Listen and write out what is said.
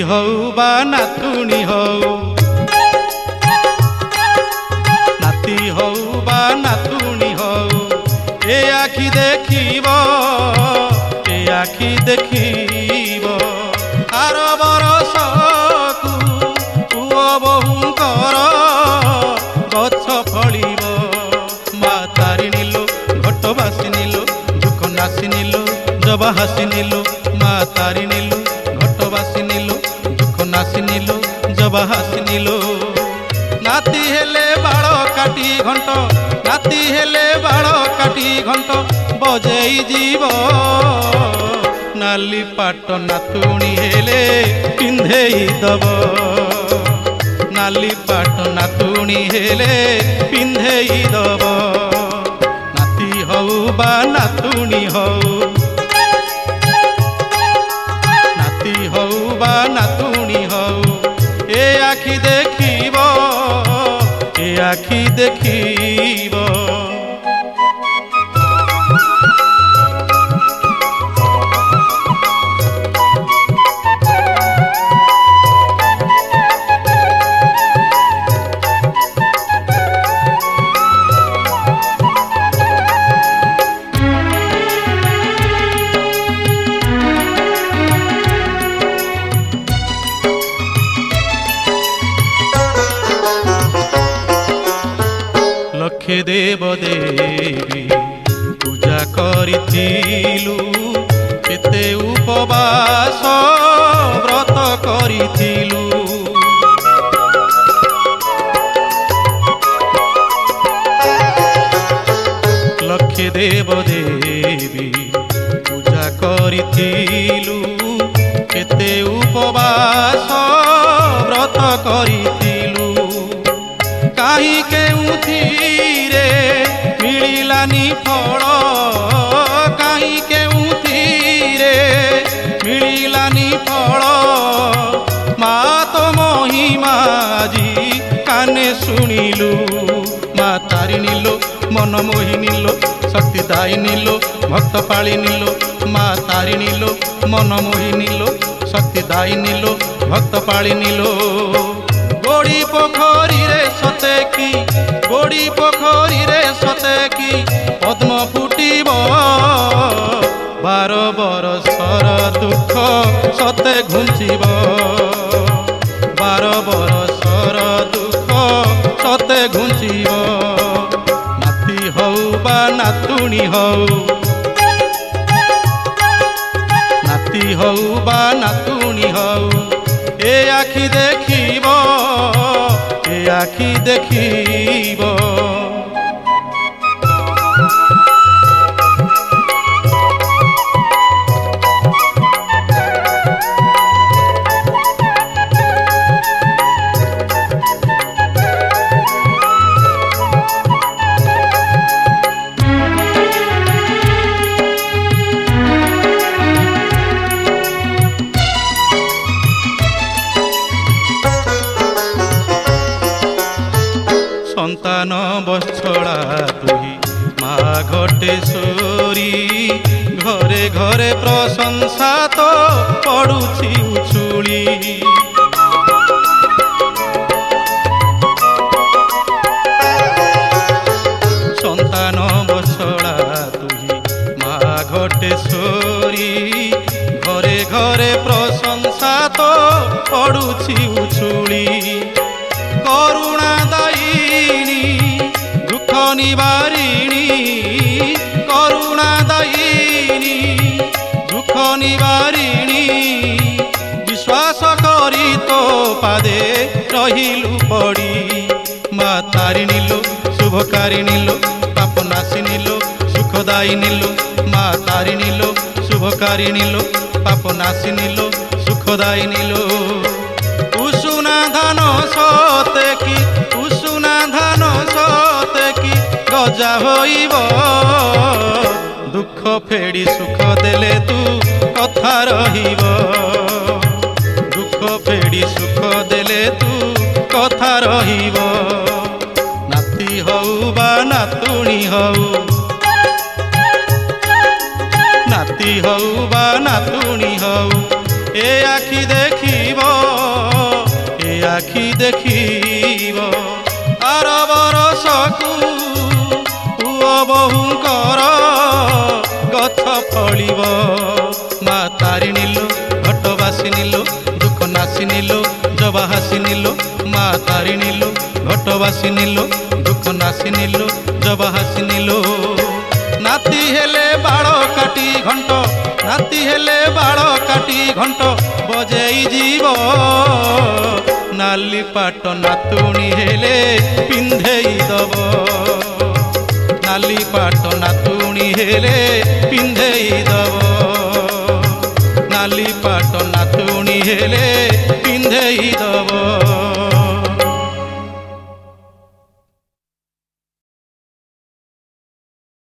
ହଉ ବା ନାତୁଣୀ ହଉ, ନାତି ହଉ ବା ନାତୁଣୀ ହଉ, ଏ ଆଖି ଦେଖିବ, ଏ ଆଖି ଦେଖିବ ଆର ବରଷକୁ ପୁଅ ବୋହୂଙ୍କର ଗଛ ଫଳିବ। ମା ତାରିଣୀ ଲୋ ଘଟ ବାସିନୀ ଲୋ, ଦୁଃଖ ନାସିନୀ ଲୋ ଜବା ହାସିନୀ ଲୋ, ମା ତାରିଣୀ ଲୋ ଘଟ ବାସିନୀ ଲୋ, ଦୁଃଖ ନାସିନୀ ଲୋ ଜବା ହାସିନୀ ଲୋ। ନାତି ହେଲେ ବାଳ କାଟି ଘଣ୍ଟ, ନାତି ହେଲେ ବାଳ କାଟି ଘଣ୍ଟ ବଜେଇ ଯିବ, ନାଲି ପାଟ ନାତୁଣୀ ହେଲେ ପିନ୍ଧେଇ ଦବ, ନାଲି ପାଟ ନାତୁଣୀ ହେଲେ ପିନ୍ଧେଇ ଦବ। ନାତି ହଉ ବା ନାତୁଣୀ ହଉ, ନାତି ହଉ ବା ନାତୁଣୀ ହଉ, ଏ ଆଖି ଦେଖିବ, ଏ ଆଖି ଦେଖିବ। ଲକ୍ଷେ ଦେବ ଦେବୀ ପୂଜା କରିଥିଲୁ, କେତେ ଉପବାସ ବ୍ରତ କରିଥିଲୁ। ଲକ୍ଷେ ଦେବ ଦେବୀ ପୂଜା କରିଥିଲୁ, କେତେ ଉପବାସ ବ୍ରତ କରିଥିଲୁ। କାହିଁ କେଉଁଥିରେ ମିଳିଲାନି ଫଳ, କାହିଁ କେଉଁଥିରେ ମିଳିଲାନି ଫଳ, ମା ତ ମହିମା ଆଜି କାନେ ଶୁଣିଲୁ। ମା ତାରିଣୀ ଲୋ ମନ ମୋହିନୀ ଲୋ, ଶକ୍ତି ଦାୟିନୀ ଲୋ ଭକ୍ତ ପାଳିନୀ ଲୋ, ମା ତାରିଣୀ ଲୋ ମନ ମୋହିନୀ ଲୋ, ଶକ୍ତି ଦାୟିନୀ ଲୋ ଭକ୍ତ ପାଳିନୀ ଲୋ। ଗୋଡ଼ି ପୋଖରୀରେ ସତେ କି, ଗୋଡ଼ି ପୋଖରୀରେ ସତେ କି ପଦ୍ମ ଫୁଟିବ, ବାର ବରଷର ଦୁଃଖ ସତେ ଘୁଞ୍ଚିବ, ବାର ବରଷର ଦୁଃଖ ସତେ ଘୁଞ୍ଚିବ। ନାତି ହଉ ବା ନାତୁଣୀ ହଉ, ନାତି ହଉ ବା ନାତୁଣୀ ହଉ, ଏ ଆଖି ଦେଖିବ, ଏ ଆଖି ଦେଖିବ। সন্তান বৎসলা তুহি মা ঘটেশ্বরী, ঘরে ঘরে প্রশংসা তো পড়ুছি উছুলি। সন্তান বৎসলা তুহি মা ঘটেশ্বরী, ঘরে ঘরে প্রশংসা তো পড়ুছি উছুলি। করুণা দায়িনী দুঃখ নিবারিণী, করুণা দায়িনী দুঃখ নিবারিণী, বিশ্বাস করি তো পাদে রহিলু পড়ি। মা তারিণী লো শুভকারিণী লো, পাপ নাশিনী লো সুখদায়িনী লো, মা তারিণী লো শুভকারিণী লো, পাপ নাশিনী লো সুখদায়িনী লো। উষুনা ধান সতে কি, উষুনা ধান সতে কি গজা হইব, দুঃখ ফেড়ি সুখ দেলে তু কথা রহিব, দুঃখ ফেড়ি সুখ দেলে তু কথা রহিব। নাতি হউ বা নাতুণী হউ, নাতি হউ বা নাতুণী হউ, এ আখি দেখিব आखि देखिब आर बरसकू पुओ बहुंकर गछ फलिब मा तारिणी लो घटवासिनी लो दुख नासिनी लो जबा हासिनी लो मा तारिणी लो घटवासिनी लो दुख नासिनी लो जबा हासिनी लो नाती हेले बाड़ काटी घंट नाती हेले बाड़ काटी घंट बजेई जीव नाली पाट नातुणी हेले पिंधेई दब नाली पाट नातुणी हेले पिंधेई दब नाली पाट नातुणी हेले पिंधेई दब।